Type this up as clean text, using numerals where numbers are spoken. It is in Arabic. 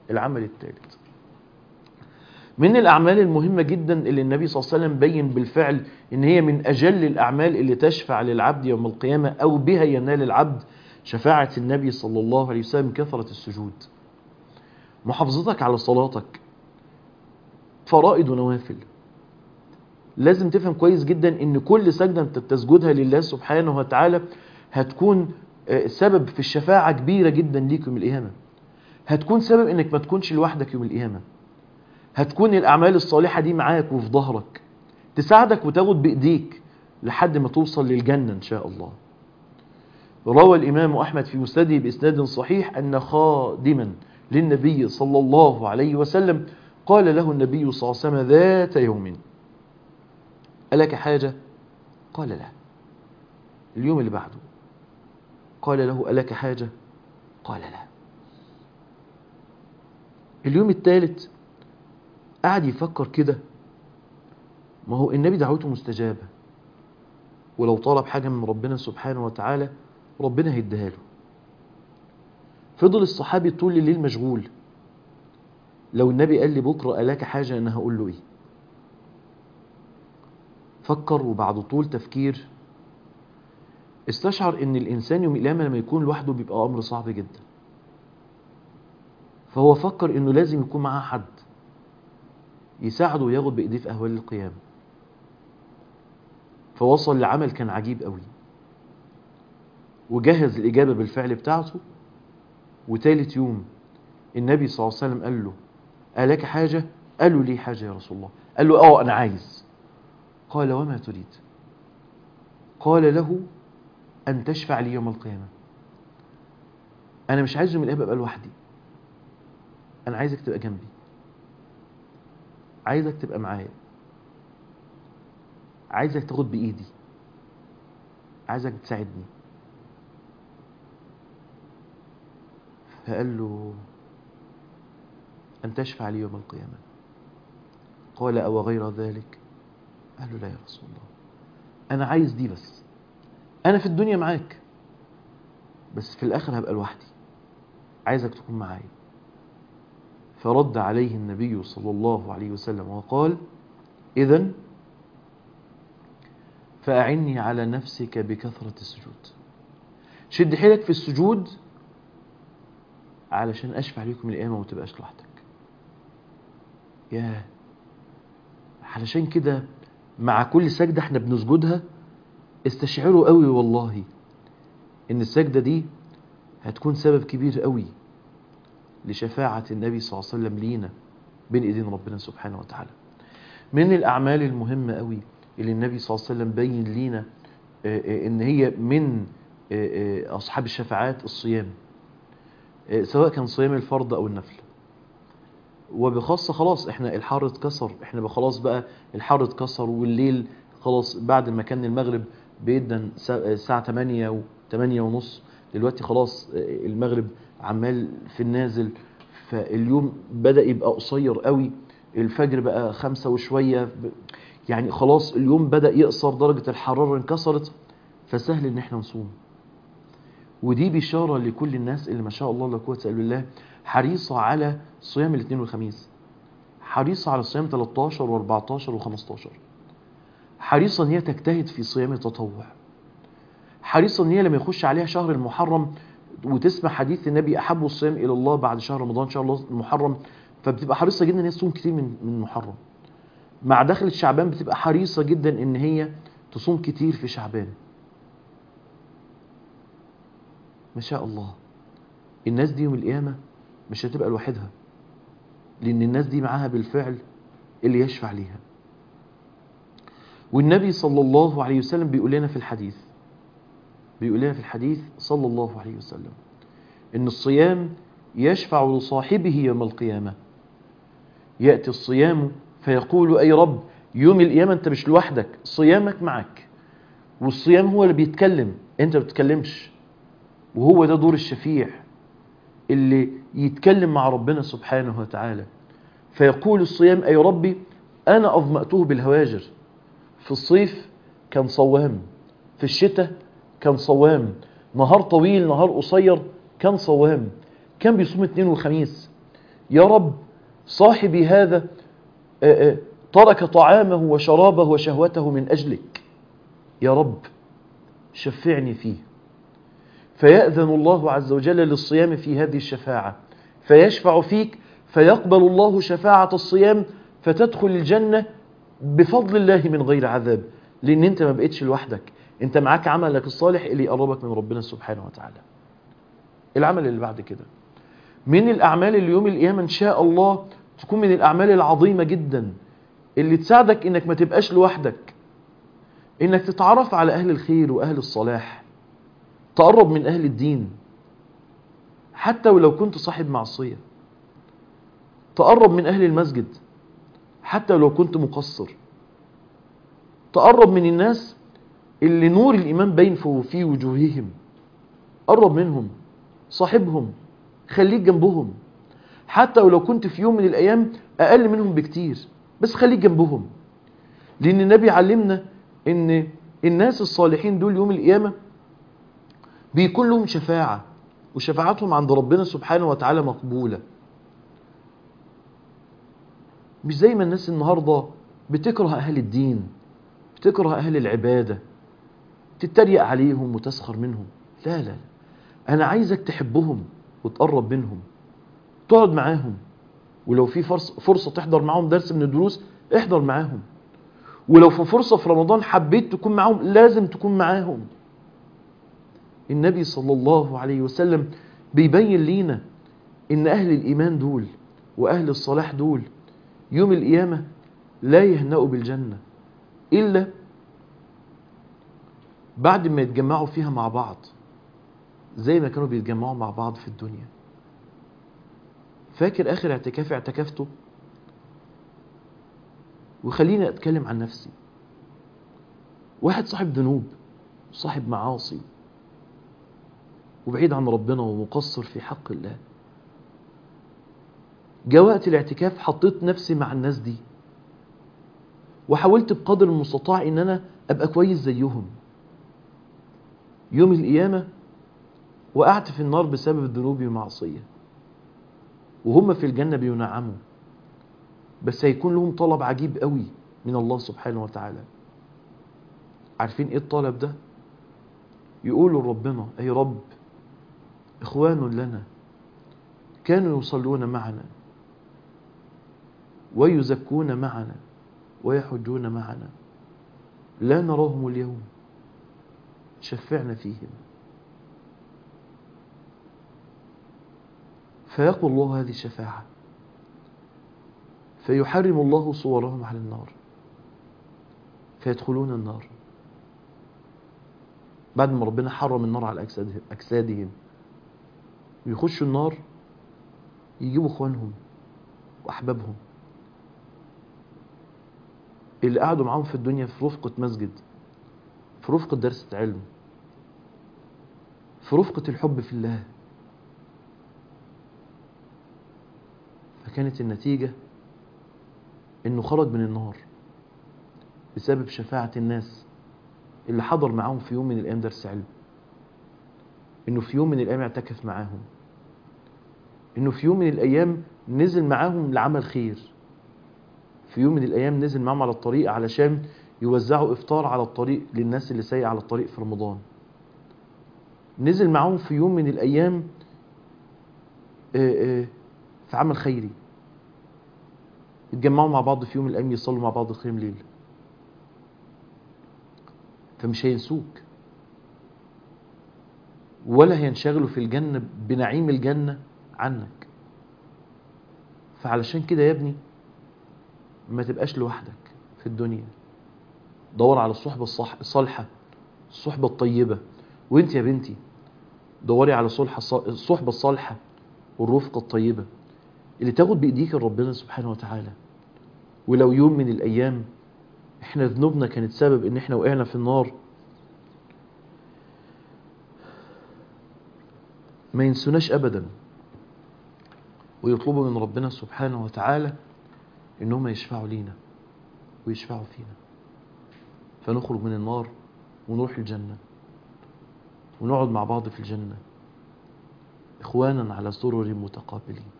العمل الثالث من الأعمال المهمة جدا اللي النبي صلى الله عليه وسلم بين بالفعل إن هي من أجل الأعمال اللي تشفع للعبد يوم القيامة أو بها ينال العبد شفاعة النبي صلى الله عليه وسلم كثرة السجود. محافظتك على صلاتك، فرائض ونوافل. لازم تفهم كويس جدا إن كل سجدة أنت تسجدها لله سبحانه وتعالى هتكون سبب في الشفاعة كبيرة جدا ليك يوم القيامة. هتكون سبب إنك ما تكونش لوحدك يوم القيامة. هتكون الأعمال الصالحة دي معاك وفي ظهرك، تساعدك وتاخد بإيديك لحد ما توصل للجنة إن شاء الله. روى الإمام أحمد في مسنده بإسناد صحيح أن خادما للنبي صلى الله عليه وسلم قال له النبي صلى الله عليه وسلم ذات يوم ألك حاجة؟ قال لا. اليوم اللي بعده قال له ألك حاجة؟ قال لا. اليوم الثالث قعد يفكر كده، ما هو النبي دعوته مستجابة، ولو طلب حاجة من ربنا سبحانه وتعالى ربنا هيديها له. فضل الصحابي طول الليل مشغول، لو النبي قال لي بكرة ألاك حاجة أنا هقول له إيه؟ فكر، وبعد طول تفكير استشعر إن الإنسان يوم القيامة لما يكون لوحده بيبقى أمر صعب جدا. فهو فكر إنه لازم يكون معاه حد يساعده وياخد بإيديه في أهوال القيامة. فوصل لعمل كان عجيب قوي، وجهز الإجابة بالفعل بتاعته. وثالث يوم النبي صلى الله عليه وسلم قال له ألاك حاجة؟ قال له لي حاجة يا رسول الله؟ قال له أنا عايز. قال وما تريد؟ قال له أن تشفع لي يوم القيامة. أنا مش عايز يوم القيامة أبقى لوحدي، أنا عايزك تبقى جنبي، عايزك تبقى معايا، عايزك تاخد بإيدي، عايزك تساعدني. فقال له أن تشفع لي يوم القيامة. قال أو غير ذلك؟ قال له لا يا رسول الله، أنا عايز دي بس. أنا في الدنيا معاك بس في الآخر هبقى لوحدي، عايزك تكون معايا. فرد عليه النبي صلى الله عليه وسلم وقال إذن فأعني على نفسك بكثرة السجود. شد حيلك في السجود علشان أشفع لكم القيامة وما تبقاش لوحدك. ياه، علشان كده مع كل سجدة احنا بنسجدها استشعروا قوي والله ان السجدة دي هتكون سبب كبير قوي لشفاعة النبي صلى الله عليه وسلم لينا بين ايدين ربنا سبحانه وتعالى. من الأعمال المهمة قوي اللي النبي صلى الله عليه وسلم بين لينا ان هي من أصحاب الشفاعات الصيام، سواء كان صيام الفرض أو النفل. وبخاصة خلاص احنا الحر اتكسر، احنا خلاص بقى الحر اتكسر، والليل خلاص بعد ما كان المغرب بيدن الساعة 8 و 8 ونص، دلوقتي خلاص المغرب عمال في النازل، فاليوم بدأ يبقى قصير قوي. الفجر بقى 5 وشوية، يعني خلاص اليوم بدأ يقصر، درجة الحرارة انكسرت، فسهل ان احنا نصوم. ودي بشارة لكل الناس اللي ما شاء الله لا قوة إلا بالله حريصة على صيام الاثنين والخميس، حريصة على صيام 13 و14 و15، حريصة ان هي تجتهد في صيام التطوع، حريصة ان هي لما يخش عليها شهر المحرم وتسمع حديث النبي أحب الصيام إلى الله بعد شهر رمضان إن شاء الله المحرم، فبتبقى حريصة جدا ان هي تصوم كتير من محرم. مع دخل الشعبان بتبقى حريصة جدا ان هي تصوم كتير في شعبان. ما شاء الله الناس دي يوم القيامة مش هتبقى لوحدها، لأن الناس دي معاها بالفعل اللي يشفع ليها. والنبي صلى الله عليه وسلم بيقول لنا في الحديث صلى الله عليه وسلم إن الصيام يشفع لصاحبه يوم القيامة. يأتي الصيام فيقول أي رب يوم القيامة أنت مش لوحدك، صيامك معك، والصيام هو اللي بيتكلم، أنت ما بتتكلمش. وهو ده دور الشفيع اللي يتكلم مع ربنا سبحانه وتعالى. فيقول الصيام أي ربي أنا أظمأته بالهواجر، في الصيف كان صوام، في الشتاء كان صوام، نهار طويل نهار قصير كان صوام، كان بيصوم اثنين وخميس، يا رب صاحبي هذا ترك طعامه وشرابه وشهوته من أجلك، يا رب شفعني فيه. فيأذن الله عز وجل للصيام في هذه الشفاعة، فيشفع فيك، فيقبل الله شفاعة الصيام، فتدخل الجنة بفضل الله من غير عذاب، لأن أنت ما بقيتش لوحدك، أنت معاك عملك الصالح اللي يقربك من ربنا سبحانه وتعالى. العمل اللي بعد كده من الأعمال اللي يوم القيامة إن شاء الله تكون من الأعمال العظيمة جدا اللي تساعدك إنك ما تبقاش لوحدك، إنك تتعرف على أهل الخير وأهل الصلاح، تقرب من أهل الدين حتى ولو كنت صاحب معصية، تقرب من أهل المسجد حتى ولو كنت مقصر، تقرب من الناس اللي نور الإيمان باين في وجوههم، قرب منهم، صاحبهم، خليك جنبهم حتى ولو كنت في يوم من الأيام أقل منهم بكتير، بس خليك جنبهم. لأن النبي علمنا إن الناس الصالحين دول يوم القيامة بيكون لهم شفاعة، وشفاعتهم عند ربنا سبحانه وتعالى مقبولة. مش زي ما الناس النهاردة بتكره أهل الدين، بتكره أهل العبادة، تتريق عليهم وتسخر منهم. لا لا لا، أنا عايزك تحبهم وتقرب منهم، تقعد معاهم، ولو في فرصة تحضر معاهم درس من الدروس احضر معاهم، ولو في فرصة في رمضان حبيت تكون معاهم لازم تكون معاهم. النبي صلى الله عليه وسلم بيبين لينا إن أهل الإيمان دول وأهل الصلاح دول يوم القيامة لا يهنأوا بالجنة إلا بعد ما يتجمعوا فيها مع بعض زي ما كانوا بيتجمعوا مع بعض في الدنيا. فاكر آخر اعتكاف اعتكفته؟ وخليني أتكلم عن نفسي. واحد صاحب ذنوب، صاحب معاصي، وبعيد عن ربنا ومقصر في حق الله. جاء وقت الاعتكاف حطيت نفسي مع الناس دي، وحاولت بقدر المستطاع ان انا ابقى كويس زيهم. يوم القيامة وقعت في النار بسبب ذنوبي ومعصية، وهم في الجنة بينعموا، بس هيكون لهم طلب عجيب قوي من الله سبحانه وتعالى. عارفين ايه الطلب ده؟ يقولوا لربنا: اي رب، اخوان لنا كانوا يصلون معنا ويزكون معنا ويحجون معنا، لا نراهم اليوم، شفعنا فيهم. فيقبل الله هذه الشفاعة، فيحرم الله صورهم على النار، فيدخلون النار. بعد ما ربنا حرم النار على أجسادهم ويخشوا النار، يجيبوا اخوانهم وأحبابهم اللي قعدوا معاهم في الدنيا في رفقة مسجد، في رفقة درس علم، في رفقة الحب في الله. فكانت النتيجة انه خرج من النار بسبب شفاعة الناس اللي حضر معاهم في يوم من الأيام درس علم، انه في يوم من الأيام اعتكف معاهم، انه في يوم من الأيام نزل معاهم لعمل خير، في يوم من الأيام نزل معاهم على الطريق علشان يوزعوا إفطار على الطريق للناس اللي سايقة على الطريق في رمضان، نزل معاهم في يوم من الأيام في عمل خيري، اتجمعوا مع بعض في يوم من الأيام يصلوا مع بعض قيام ليل. فمش هينسوك ولا هينشغلوا في الجنة بنعيم الجنة عنك. فعلشان كده يا ابني ما تبقاش لوحدك في الدنيا، دور على الصحبة الصالحة، الصحبة الطيبة. وانت يا بنتي دوري على الصحبة الصالحة والرفقة الطيبة اللي تاخد بإيديك ربنا سبحانه وتعالى. ولو يوم من الأيام احنا ذنوبنا كانت سبب ان احنا وقعنا في النار، ما ينسوناش أبدا، ويطلبوا من ربنا سبحانه وتعالى إنهم يشفعوا لينا ويشفعوا فينا، فنخرج من النار ونروح الجنة ونقعد مع بعض في الجنة إخوانا على سرر متقابلين.